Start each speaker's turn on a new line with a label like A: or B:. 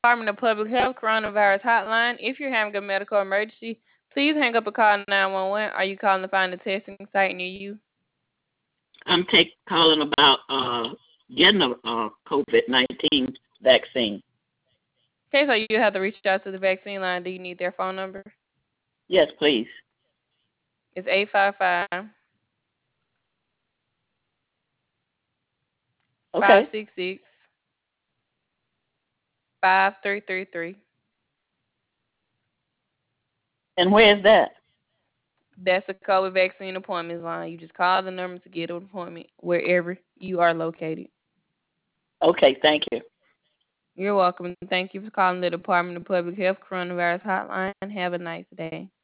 A: Department of Public Health Coronavirus Hotline. If you're having a medical emergency, please hang up and call 911. Are you calling to find a testing site near you?
B: I'm calling about getting a COVID-19 vaccine.
A: Okay, so you have to reach out to the vaccine line. Do you need their phone number?
B: Yes, please.
A: It's 855
B: Okay.
A: 566 5333.
B: And where is that?
A: That's a COVID vaccine appointments line. You just call the number to get an appointment wherever you are located.
B: Okay, thank you.
A: You're welcome. Thank you for calling the Department of Public Health Coronavirus Hotline. Have a nice day.